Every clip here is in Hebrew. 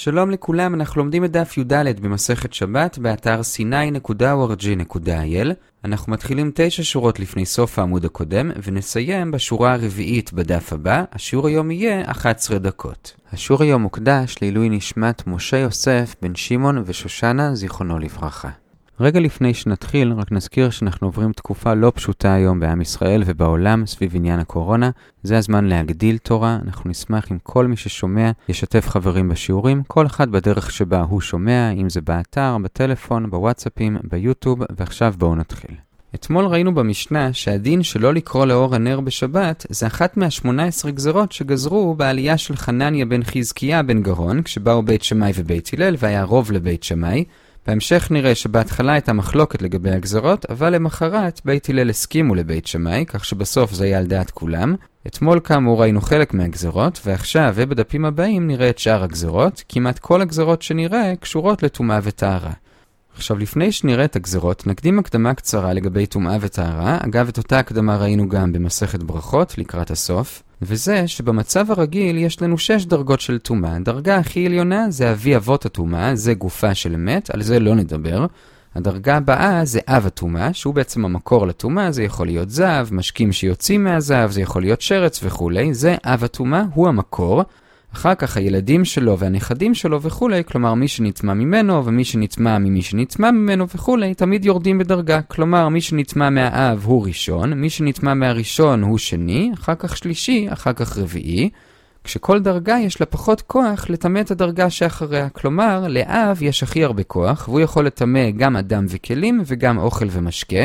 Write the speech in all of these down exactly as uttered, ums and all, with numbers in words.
שלום לכולם, אנחנו לומדים את דף י"ד במסכת שבת באתר סיני נקודה או אר ג'י נקודה איי אל. אנחנו מתחילים תשע שורות לפני סוף העמוד הקודם ונסיים בשורה הרביעית בדף הבא. השיעור היום יהיה אחת עשרה דקות. השיעור היום מוקדש לעילוי נשמת משה יוסף בן שמעון ושושנה זיכרונו לברכה. רגע לפני שנתחיל, רק נזכיר שאנחנו עוברים תקופה לא פשוטה היום בעם ישראל ובעולם סביב עניין הקורונה. זה הזמן להגדיל תורה. אנחנו נשמח אם כל מי ששומע ישתף חברים בשיעורים, כל אחד בדרך שבה הוא שומע, אם זה באתר, בטלפון, בוואטסאפים, ביוטיוב, ועכשיו בואו נתחיל. אתמול ראינו במשנה שהדין שלא לקרוא לאור הנר בשבת זה אחת מה-שמונה עשרה גזרות שגזרו בעלייה של חנניה בן חזקיה בן גרון, כשבאו בית שמאי ובית הלל והיה רוב לבית שמאי. בהמשך נראה שבהתחלה הייתה מחלוקת לגבי הגזרות, אבל למחרת בית הלל הסכימו לבית שמאי, כך שבסוף זה היה על דעת כולם. אתמול כאמור ראינו חלק מהגזרות, ועכשיו ובדפים הבאים נראה את שאר הגזרות. כמעט כל הגזרות שנראה קשורות לטומאה וטהרה. עכשיו לפני שנראה את הגזרות, נקדים הקדמה קצרה לגבי טומאה וטהרה. אגב, את אותה הקדמה ראינו גם במסכת ברכות לקראת הסוף. וזה שבמצב הרגיל יש לנו שש דרגות של טומאה. הדרגה הכי עליונה זה אבי אבות הטומאה, זה גופה של אמת, על זה לא נדבר. הדרגה הבאה זה אב הטומאה, שהוא בעצם המקור לטומאה, זה יכול להיות זהב, משקים שיוצאים מהזהב, זה יכול להיות שרץ וכולי. זה אב הטומאה, הוא המקור. אחר כך הילדים שלו והנכדים שלו וכולי, כלומר מי שנטמא ממנו ומי שנטמא ממי שנטמא ממנו וכולי, תמיד יורדים בדרגה. כלומר מי שנטמא מהאב הוא ראשון, מי שנטמא מהראשון הוא שני, אחר כך שלישי, אחר כך רביעי. כשכל דרגה יש לה פחות כוח לטמא את הדרגה שאחריה. כלומר לאב יש הכי הרבה כוח, והוא יכול לטמא גם אדם וכלים וגם אוכל ומשקה.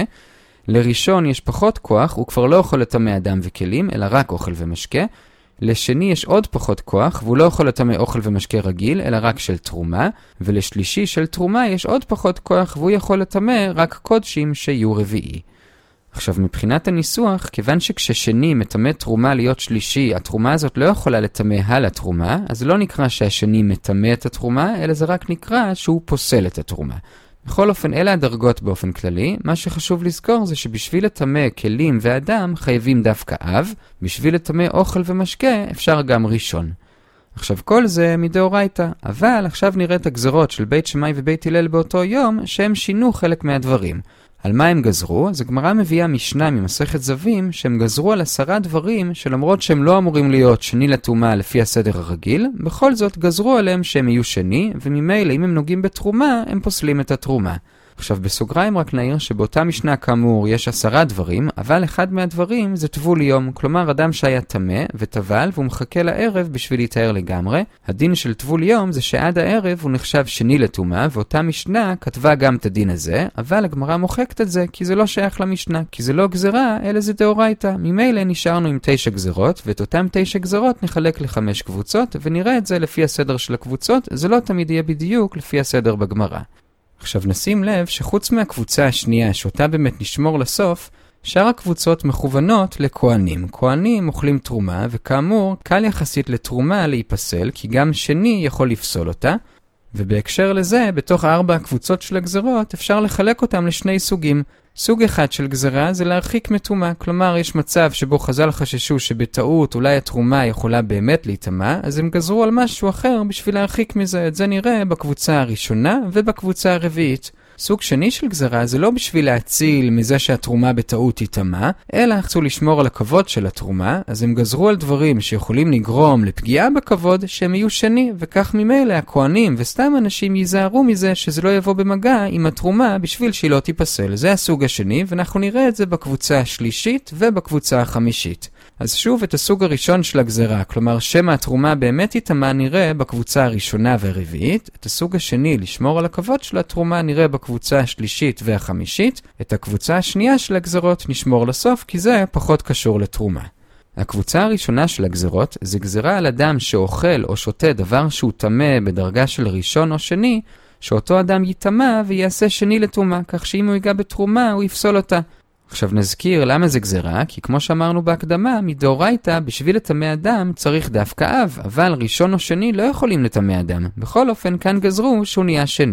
לראשון יש פחות כוח, הוא כבר לא יכול לטמא אדם וכלים, אלא רק אוכל ומשקה. לשני יש עוד פחות כוח, והוא לא יכול לטמא אוכל ומשקה רגיל, אלא רק של תרומה. ולשלישי של תרומה יש עוד פחות כוח, והוא יכול לטמא רק קודשים שיהיו רביעי. עכשיו מבחינת הניסוח, כיוון שכששני מטמא תרומה להיות שלישי, התרומה הזאת לא יכולה לטמא הלאה תרומה, אז לא נקרא שהשני מטמא את התרומה, אלא זה רק נקרא שהוא פוסל את התרומה. בכל אופן, אלה הדרגות באופן כללי. מה שחשוב לזכור זה שבשביל לטמא כלים ואדם חייבים דווקא אב, בשביל לטמא אוכל ומשקה אפשר גם ראשון. עכשיו כל זה מדאורייתא, אבל עכשיו נראה את הגזרות של בית שמאי ובית הלל באותו יום שהם שינו חלק מהדברים. על מה הם גזרו? אז הגמרא מביאה משנה ממסכת זבים שהם גזרו על עשרה דברים שלמרות שהם לא אמורים להיות שני לטומאה לפי הסדר הרגיל, בכל זאת גזרו עליהם שהם יהיו שני, וממילא אם הם נוגעים בתרומה הם פוסלים את התרומה. עכשיו בסוגריים רק נעיר שבאותה משנה כאמור יש עשרה דברים, אבל אחד מהדברים זה טבול יום, כלומר אדם שהיה טמא וטבל והוא מחכה לערב בשביל להתאר לגמרי. הדין של טבול יום זה שעד הערב הוא נחשב שני לטומאה, ואותה משנה כתבה גם את הדין הזה, אבל הגמרא מוחקת את זה כי זה לא שייך למשנה, כי זה לא גזרה אלא זה דאורייתא. ממילא נשארנו עם תשע גזרות, ואת אותם תשע גזרות נחלק לחמש קבוצות ונראה את זה לפי הסדר של הקבוצות. זה לא תמיד יהיה בדיוק לפי הסדר בגמרא. עכשיו נשים לב שחוץ מהקבוצה השנייה שאותה באמת נשמור לסוף, שאר הקבוצות מכוונות לכהנים. כהנים אוכלים תרומה, וכאמור קל יחסית לתרומה להיפסל, כי גם שני יכול לפסול אותה. ובהקשר לזה, בתוך ארבע הקבוצות של הגזרות אפשר לחלק אותם לשני סוגים. סוג אחד של גזרה זה להרחיק מטומאה, כלומר יש מצב שבו חז"ל חששו שבטעות אולי התרומה יכולה באמת להיטמא, אז הם גזרו על משהו אחר בשביל להרחיק מזה. את זה נראה בקבוצה הראשונה ובקבוצה הרביעית. סוג שני של גזרה זה לא בשביל להציל מזה שהתרומה בטעות תיטמא, אלא רצו לשמור על הכבוד של התרומה, אז הם גזרו על דברים שיכולים לגרום לפגיעה בכבוד שהם יהיו שני, וכך ממילא הכהנים וסתם אנשים ייזהרו מזה שזה לא יבוא במגע עם התרומה בשביל שהיא לא תיפסל. זה הסוג השני, ואנחנו נראה את זה בקבוצה השלישית ובקבוצה החמישית. אז שוב את הסוג הראשון של הגזרה, כלומר שמה התרומה באמת תיטמא, נראה בקבוצה הראשונה והרביעית. את הסוג השני, לשמור על הכבוד של התרומה, נראה בקבוצה השלישית והחמישית. את הקבוצה השנייה של הגזרות נשמור לסוף, כי זה פחות קשור לתרומה. הקבוצה הראשונה של הגזרות זה גזרה על אדם שאוכל או שותה דבר שהוא טמא בדרגה של ראשון או שני, שאותו אדם יטמא ויעשה שני לטומאה, כך שאם הוא ייגע בתרומה הוא יפסול אותה. עכשיו נזכיר למה זה גזרה, כי כמו שאמרנו בהקדמה, מדאורייתא בשביל לטמא אדם צריך דווקא אב, אבל ראשון או שני לא יכולים לטמא אדם. בכל אופן כאן גזרו שהוא נהיה שני.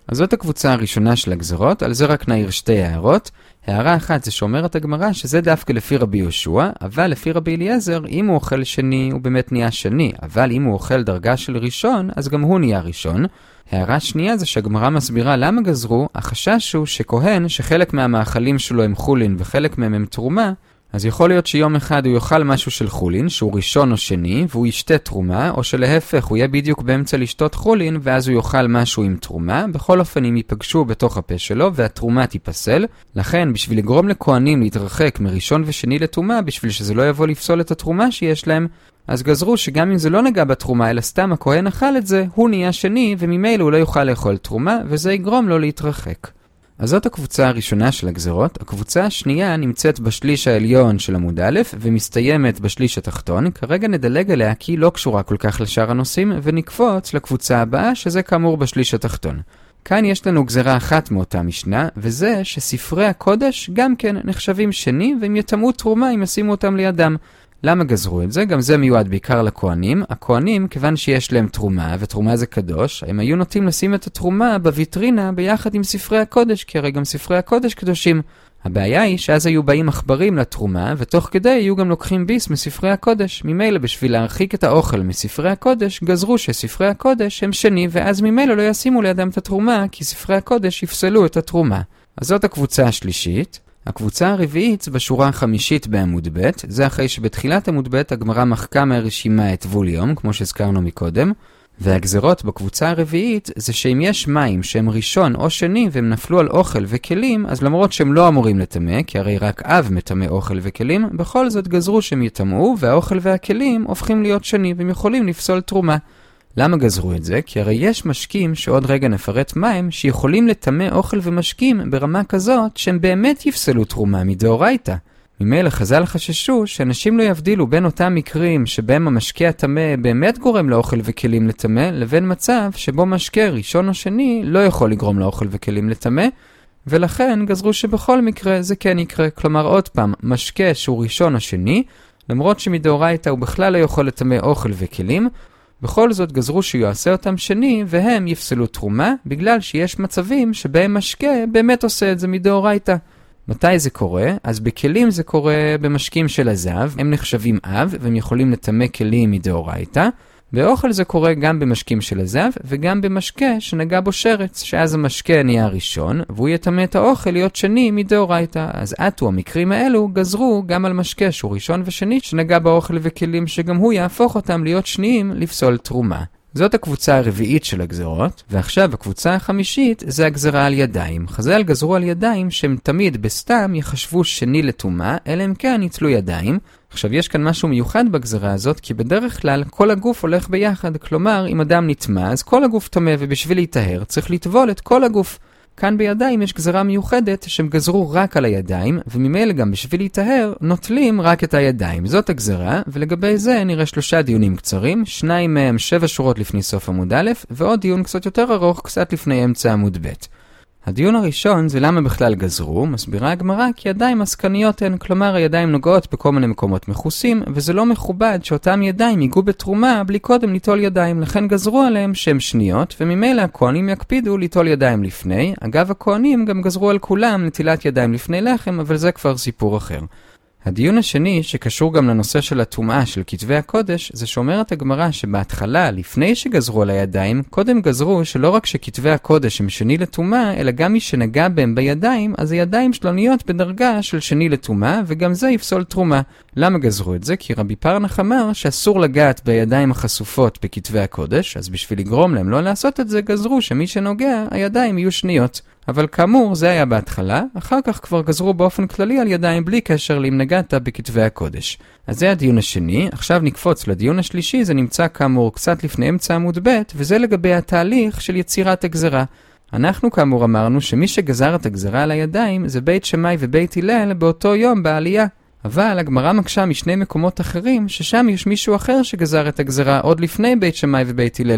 אז זאת הקבוצה הראשונה של הגזרות, על זה רק נעיר שתי הערות. הערה אחת זה שאומרת הגמרא שזה דווקא לפי רבי יהושע, אבל לפי רבי אליעזר, אם הוא אוכל שני, הוא באמת נהיה שני, אבל אם הוא אוכל דרגה של ראשון, אז גם הוא נהיה ראשון. הערה שנייה זה שהגמרא מסבירה למה גזרו, החשש הוא שכהן, שחלק מהמאכלים שלו הם חולין וחלק מהם הם תרומה, אז יכול להיות שיום אחד הוא יאכל משהו של חולין, שהוא ראשון או שני, והוא ישתה תרומה, או שלהפך הוא יהיה בדיוק באמצע לשתות חולין, ואז הוא יאכל משהו עם תרומה. בכל אופן הם ייפגשו בתוך הפה שלו, והתרומה תיפסל. לכן, בשביל לגרום לכהנים להתרחק מראשון ושני לתרומה, בשביל שזה לא יבוא לפסול את התרומה שיש להם, אז גזרו שגם אם זה לא נגע בתרומה, אלא סתם הכהן אכל את זה, הוא נהיה שני, וממילא הוא לא יוכל לאכול תרומה, וזה יגרום לו להתרחק. אז זאת הקבוצה הראשונה של הגזרות. הקבוצה השנייה נמצאת בשליש העליון של עמוד א' ומסתיימת בשליש התחתון. כרגע נדלג עליה כי היא לא קשורה כל כך לשאר הנושאים, ונקפוץ לקבוצה הבאה שזה כאמור בשליש התחתון. כאן יש לנו גזרה אחת מאותה משנה, וזה שספרי הקודש גם כן נחשבים שני, והם יתאמו תרומה אם ישימו אותם לידם. למה גזרו את זה? גם זה מיועד בעיקר לכהנים. הכהנים, כיוון שיש להם תרומה, ותרומה זה קדוש, הם היו נוטים לשים את התרומה בוויטרינה ביחד עם ספרי הקודש, כי הרי גם ספרי הקודש קדושים. הבעיה היא שאז היו באים מחברים לתרומה, ותוך כדי היו גם לוקחים ביס מספרי הקודש. ממילא בשביל להרחיק את האוכל מספרי הקודש, גזרו שספרי הקודש הם שני, ואז ממילא לא ישימו לידם את התרומה, כי ספרי הקודש יפסלו את התרומה. אז זאת הקבוצה השלישית. הקבוצה הרביעית בשורה החמישית בעמוד ב', זה אחרי שבתחילת עמוד ב' הגמרא מחקה מהרשימה את ווליום, כמו שהזכרנו מקודם, והגזרות בקבוצה הרביעית זה שאם יש מים שהם ראשון או שני והם נפלו על אוכל וכלים, אז למרות שהם לא אמורים לטמא, כי הרי רק אב מטמא אוכל וכלים, בכל זאת גזרו שהם יטמאו, והאוכל והכלים הופכים להיות שני והם יכולים לפסול תרומה. למה גזרו את זה? כי הרי יש משקים שעוד רגע נפרט מהם שיכולים לטמא אוכל ומשקים ברמה כזאת שהם באמת יפסלו תרומה מדאורייתא. ממילא חז"ל חששו שאנשים לא יבדילו בין אותם מקרים שבהם המשקה הטמא באמת גורם לאוכל וכלים לטמא, לבין מצב שבו משקה ראשון או שני לא יכול לגרום לאוכל וכלים לטמא, ולכן גזרו שבכל מקרה זה כן יקרה. כלומר עוד פעם, משקה שהוא ראשון או שני, למרות שמדאורייתא הוא בכלל לא יכול לטמא אוכל וכלים, בכל זאת גזרו שיועשה אותם שני והם יפסלו תרומה, בגלל שיש מצבים שבהם משקה באמת עושה את זה מדאורייתא. מתי זה קורה? אז בכלים זה קורה במשקים של הזהב, הם נחשבים אב והם יכולים לטמא כלים מדאורייתא. באוכל זה קורה גם במשקים של הזהב וגם במשקה שנגע בו שרץ, שאז המשקה נהיה ראשון והוא יטמא את האוכל להיות שני מדאורייתא. אז עטו המקרים האלו גזרו גם על משקה שהוא ראשון ושני שנגע באוכל וכלים, שגם הוא יהפוך אותם להיות שניים לפסול תרומה. זאת הקבוצה הרביעית של הגזרות, ועכשיו הקבוצה החמישית זה הגזרה על ידיים. חז"ל גזרו על ידיים שהם תמיד בסתם יחשבו שני לטומאה, אלא אם כן יצלו ידיים. עכשיו יש כאן משהו מיוחד בגזרה הזאת, כי בדרך כלל כל הגוף הולך ביחד, כלומר אם אדם נטמא אז כל הגוף טמא, ובשביל להיטהר צריך לטבול את כל הגוף. כאן בידיים יש גזרה מיוחדת שהם גזרו רק על הידיים, וממילא גם בשביל להיטהר נוטלים רק את הידיים. זאת הגזרה, ולגבי זה נראה שלושה דיונים קצרים, שניים מהם שבע שורות לפני סוף עמוד א', ועוד דיון קצת יותר ארוך קצת לפני אמצע עמוד ב'. הדיון הראשון זה למה בכלל גזרו. מסבירה הגמרא כי ידיים עסקניות הן, כלומר הידיים נוגעות בכל מיני מקומות מכוסים, וזה לא מכובד שאותם ידיים ייגעו בתרומה בלי קודם ליטול ידיים, לכן גזרו עליהם שהם שניות, וממילא הכהנים יקפידו ליטול ידיים לפני. אגב, הכהנים גם גזרו על כולם נטילת ידיים לפני לחם, אבל זה כבר סיפור אחר. הדיון השני, שקשור גם לנושא של הטומאה של כתבי הקודש, זה שאומרת הגמרא שבהתחלה, לפני שגזרו על הידיים, קודם גזרו שלא רק שכתבי הקודש הם שני לטומאה, אלא גם מי שנגע בהם בידיים, אז הידיים שלו נהיות בדרגה של שני לטומאה, וגם זה יפסול תרומה. למה גזרו את זה? כי רבי פרנח אמר שאסור לגעת בידיים החשופות בכתבי הקודש, אז בשביל לגרום להם לא לעשות את זה, גזרו שמי שנוגע, הידיים יהיו שניות. אבל כאמור, זה היה בהתחלה, אחר כך כבר גזרו באופן כללי על ידיים בלי קשר לאם נגעת בכתבי הקודש. אז זה הדיון השני. עכשיו נקפוץ לדיון השלישי, זה נמצא כאמור קצת לפני אמצע עמוד ב', וזה לגבי התהליך של יצירת הגזרה. אנחנו כאמור אמרנו שמי שגזר את הגזרה על הידיים זה בית שמאי ובית הלל באותו יום בעלייה. אבל הגמרא מקשה משני מקומות אחרים, ששם יש מישהו אחר שגזר את הגזרה עוד לפני בית שמאי ובית הלל.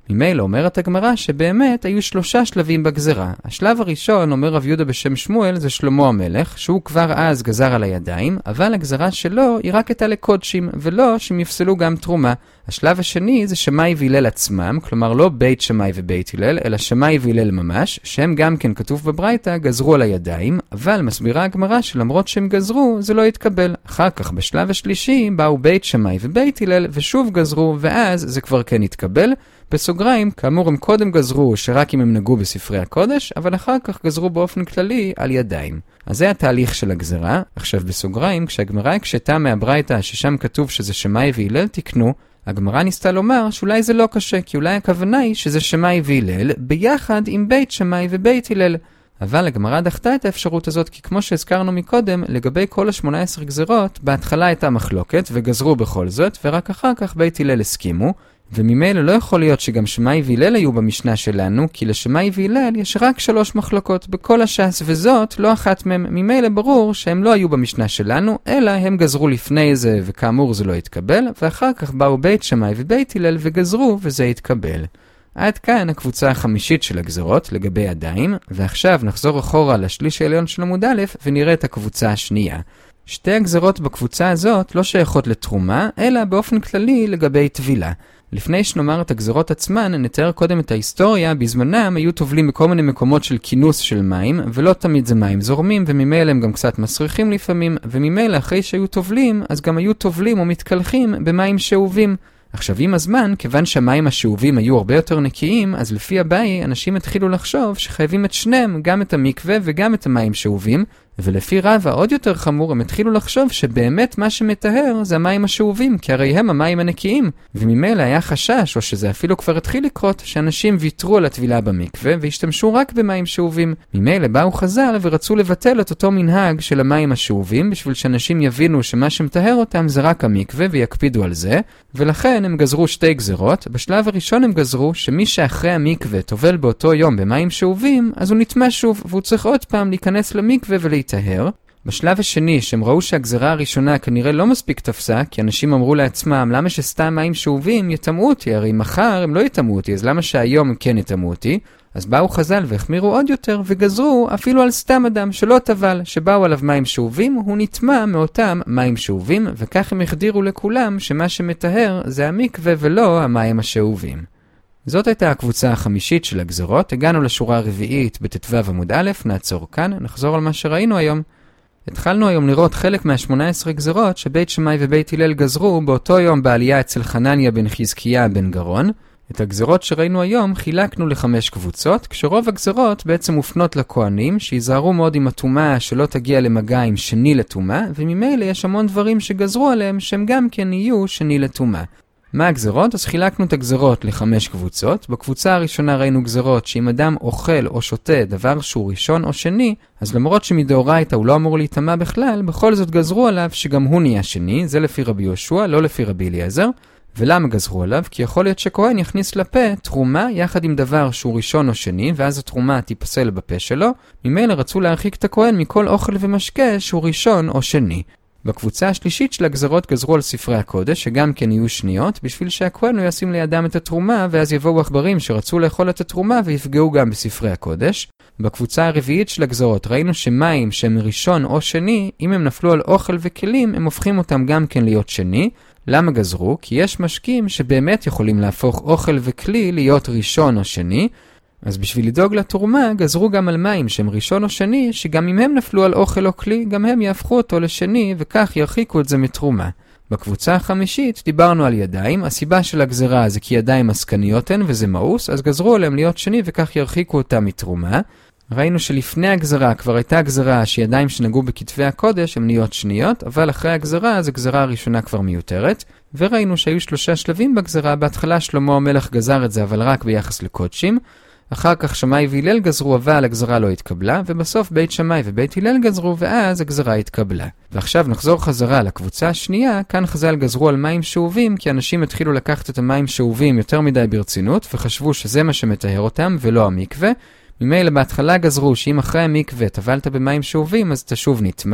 ממילא אומרת הגמרא שבאמת היו שלושה שלבים בגזרה. השלב הראשון, אומר רב יהודה בשם שמואל, זה שלמה המלך, שהוא כבר אז גזר על הידיים, אבל הגזרה שלו היא רק הייתה לקודשים, ולא שהם יפסלו גם תרומה. השלב השני זה שמאי והלל עצמם, כלומר לא בית שמאי ובית הלל, אלא שמאי והלל ממש, שהם גם כן כתוב בברייתא, גזרו על הידיים, אבל מסבירה הגמרא שלמרות שהם גזרו, זה לא יתקבל. אחר כך בשלב השלישי באו בית שמאי ובית הלל, ושוב גזרו, ואז זה כבר כן יתקבל. בסוגריים, כאמור הם קודם גזרו שרק אם הם נגעו בספרי הקודש, אבל אחר כך גזרו באופן כללי על ידיים. אז זה התהליך של הגזרה. עכשיו בסוגריים, כשהגמרא הקשתה מהברייתא ששם כתוב שזה שמאי והלל תקנו, הגמרא ניסתה לומר שאולי זה לא קשה, כי אולי הכוונה היא שזה שמאי והלל ביחד עם בית שמאי ובית הלל. אבל הגמרא דחתה את האפשרות הזאת, כי כמו שהזכרנו מקודם, לגבי כל ה-שמונה עשרה גזרות, בהתחלה הייתה מחלוקת וגזרו בכל זאת, ורק אחר כך בית הלל הסכימו, וממילא לא יכול להיות שגם שמאי והלל היו במשנה שלנו, כי לשמאי והלל יש רק שלוש מחלוקות בכל הש"ס, וזאת לא אחת מהם. ממילא ברור שהם לא היו במשנה שלנו, אלא הם גזרו לפני זה, וכאמור זה לא התקבל, ואחר כך באו בית שמאי ובית הלל וגזרו, וזה התקבל. עד כאן הקבוצה החמישית של הגזרות לגבי ידיים, ועכשיו נחזור אחורה לשליש העליון של עמוד א' ונראה את הקבוצה השנייה. שתי הגזרות בקבוצה הזאת לא שייכות לתרומה, אלא באופן כללי לגבי טבילה. לפני שנאמר את הגזרות עצמן, נתאר קודם את ההיסטוריה. בזמנם היו טובלים בכל מיני מקומות של כינוס של מים, ולא תמיד זה מים זורמים, וממילא הם גם קצת מסריחים לפעמים, וממילא אחרי שהיו טובלים, אז גם היו טובלים או מתקלחים במים שאובים. עכשיו עם הזמן, כיוון שהמים השאובים היו הרבה יותר נקיים, אז לפי הבאי אנשים התחילו לחשוב שחייבים את שניהם, גם את המקווה וגם את המים שאובים, ולפי רבא עוד יותר חמור, הם התחילו לחשוב שבאמת מה שמטהר זה המים השאובים, כי הרי הם המים הנקיים. וממילא היה חשש, או שזה אפילו כבר התחיל לקרות, שאנשים ויתרו על הטבילה במקווה והשתמשו רק במים שאובים. ממילא באו חז"ל ורצו לבטל את אותו מנהג של המים השאובים, בשביל שאנשים יבינו שמה שמטהר אותם זה רק המקווה ויקפידו על זה, ולכן הם גזרו שתי גזרות. בשלב הראשון הם גזרו שמי שאחרי המקווה טובל באותו יום במים שאובים, אז הוא נטמא שוב, והוא צריך עוד פעם להיכנס למקווה ולהיטהר. בשלב השני, שהם ראו שהגזרה הראשונה כנראה לא מספיק תפסה, כי אנשים אמרו לעצמם, למה שסתם מים שאובים יטמאו אותי? הרי מחר הם לא יטמאו אותי, אז למה שהיום הם כן יטמאו אותי? אז באו חז"ל והחמירו עוד יותר, וגזרו אפילו על סתם אדם שלא טבל, שבאו עליו מים שאובים, הוא נטמא מאותם מים שאובים, וכך הם החדירו לכולם שמה שמטהר זה המקווה ולא המים השאובים. זאת הייתה הקבוצה החמישית של הגזרות. הגענו לשורה הרביעית בט"ו עמוד א', נעצור כאן, נחזור על מה שראינו היום. התחלנו היום לראות חלק מה-שמונה עשרה גזרות שבית שמאי ובית הלל גזרו באותו יום בעלייה אצל חנניה בן חזקיה בן גרון. את הגזרות שראינו היום חילקנו לחמש קבוצות, כשרוב הגזרות בעצם מופנות לכהנים, שיזהרו מאוד עם הטומאה שלא תגיע למגע עם שני לטומאה, וממילא יש המון דברים שגזרו עליהם שהם גם כן יהיו שני לטומאה. מה הגזרות? אז חילקנו את הגזרות לחמש קבוצות. בקבוצה הראשונה ראינו גזרות שאם אדם אוכל או שותה דבר שהוא ראשון או שני, אז למרות שמדאורייתא הוא לא אמור להיטמא בכלל, בכל זאת גזרו עליו שגם הוא נהיה שני. זה לפי רבי יהושע, לא לפי רבי אליעזר. ולמה גזרו עליו? כי יכול להיות שכהן יכניס לפה תרומה יחד עם דבר שהוא ראשון או שני, ואז התרומה תיפסל בפה שלו. ממילא רצו להרחיק את הכהן מכל אוכל ומשקה שהוא ראשון או שני. בקבוצה השלישית של הגזרות גזרו על ספרי הקודש, שגם כן יהיו שניות, בשביל שהכהן הוא ישים לידם את התרומה, ואז יבואו עכברים שרצו לאכול את התרומה ויפגעו גם בספרי הקודש. בקבוצה הרביעית של הגזרות ראינו שמים שהם ראשון או שני, אם הם נפלו על אוכל וכלים, הם הופכים אותם גם כן להיות שני. למה גזרו? כי יש משקים שבאמת יכולים להפוך אוכל וכלי להיות ראשון או שני, אז בשביל לדאוג לתרומה, גזרו גם על מים שהם ראשון או שני, שגם אם הם נפלו על אוכל או כלי, גם הם יהפכו אותו לשני, וכך ירחיקו את זה מתרומה. בקבוצה החמישית דיברנו על ידיים. הסיבה של הגזרה זה כי ידיים עסקניות הן וזה מאוס, אז גזרו עליהם להיות שני וכך ירחיקו אותה מתרומה. ראינו שלפני הגזרה כבר הייתה הגזרה שידיים שנגעו בכתבי הקודש הם נהיות שניות, אבל אחרי הגזרה אז הגזרה הראשונה כבר מיותרת. וראינו שהיו שלושה שלבים בגזרה. בהתחלה שלמה המלך גזר את זה, אבל רק ביחס לקודשים. אחר כך שמאי והלל גזרו, אבל הגזרה לא התקבלה, ובסוף בית שמאי ובית הלל גזרו, ואז הגזרה התקבלה. ועכשיו נחזור חזרה לקבוצה השנייה. כאן חז"ל גזרו על מים שאובים, כי אנשים התחילו לקחת את המים שאובים יותר מדי ברצינות, וחשבו שזה מה שמטהר אותם, ולא המקווה. ממילא בהתחלה גזרו שאם אחרי המקווה טבלת במים שאובים, אז אתה שוב נטמא.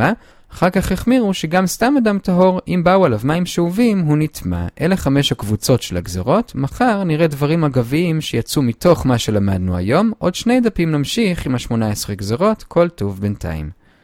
אחר כך החמירו שגם סתם אדם טהור, אם באו עליו מים שאובים, הוא נטמע. אלה חמש הקבוצות של הגזרות. מחר נראה דברים אגביים שיצאו מתוך מה שלמדנו היום. עוד שני דפים נמשיך עם ה-שמונה עשרה גזרות, כל טוב בינתיים.